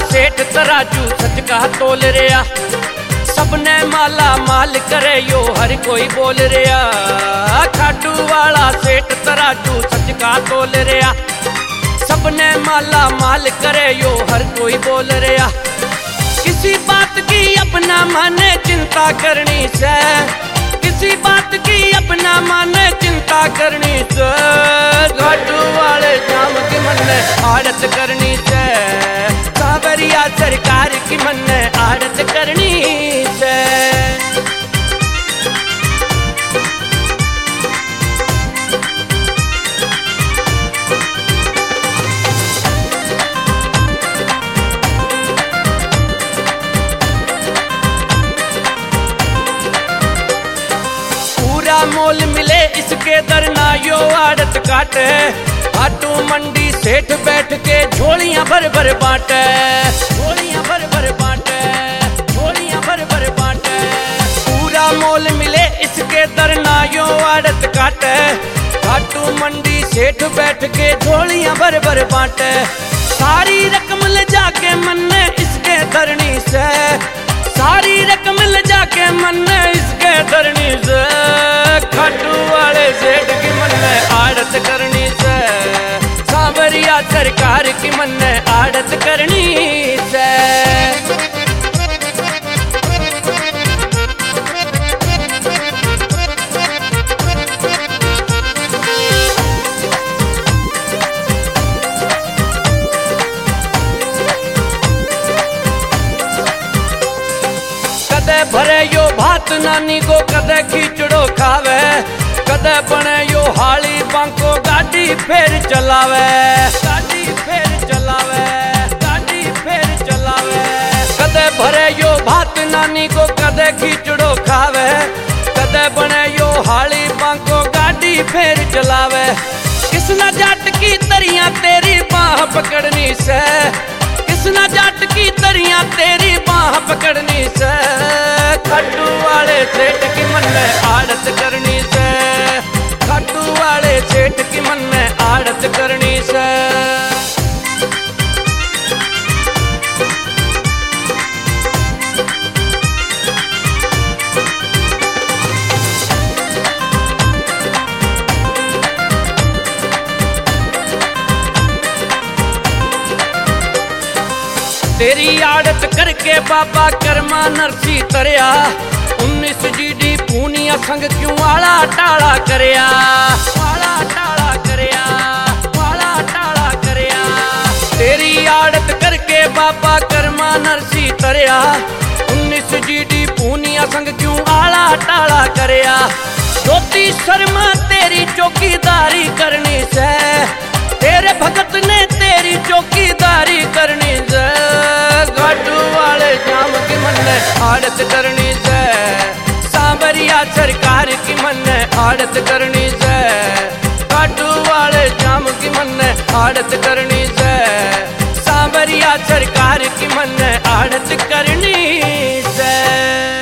सेठ तराजू सच का तोल रिया, सबने माला माल करे यो हर कोई बोल रिया। खाटू वाला सेठ तराजू सच का तोल रिया, सबने माला माल करे यो हर कोई बोल रिया। किसी बात की अपना माने चिंता करनी से, किसी बात की अपना माने चिंता करनी से। खाटू वाले जाम की मन में आड़त करनी से, सावरिया सरकार की मन में आड़त करनी से। मोल मिले इसके दर ना यो आड़त काटे, खाटू मंडी सेठ बैठ के झोलियां भर भर बांटे, झोलियां भर भर बांटे, झोलियां भर भर बांटे। पूरा मोल मिले इसके दर ना यो आड़त काटे, खाटू मंडी सेठ बैठ के झोलियां भर भर बांटे। सारी रकम ले जाके मन ने इसके धरनी से, सारी रकम ले जाके मन ने इसके धरनी से। खाटू वाले सेठ की मन में आड़त करनी से, सावरिया सरकार की मन में आड़त करनी से। कदे भरे यो भात नानी को कदे खींचड़ो खावे, कदे बने यो हाली बांको गाड़ी फेर चलावे, गाड़ी फेर चलावे, गाड़ी फेर चलावे। कदे भरे यो भात नानी को कदे खींचड़ो खावे, कदे बने यो हाली बांको गाड़ी फेर चलावे। किसना जाट की तरियां तेरी बाह पकड़नी से, किसना जाट की तरियां तेरी बाह पकड़नी से। खाटू वाले सेठ की मन में आड़त करनी से, खाटू वाले सेठ की मन में आड़त करनी से। तेरी आड़त करके बाबा कर्मा नरसी तरया, 19 जीडी पूनिया संग क्यों आला टाला करया, आला टाला करया, आला टाला करया। तेरी आड़त करके बाबा कर्मा नरसी तरया, 19 जीडी पूनिया संग क्यों आला टाला करया। ज्योति शर्मा तेरी चौकीदारी करनी से, तेरे भगत ने तेरी चौकीदारी करनी से। खाटू वाले जाम की मन में आड़त करनी से, सावरिया सरकार की मन में आड़त करनी से। खाटू वाले जाम की मन में आड़त करनी से, सावरिया सरकार की मन में आड़त करनी से।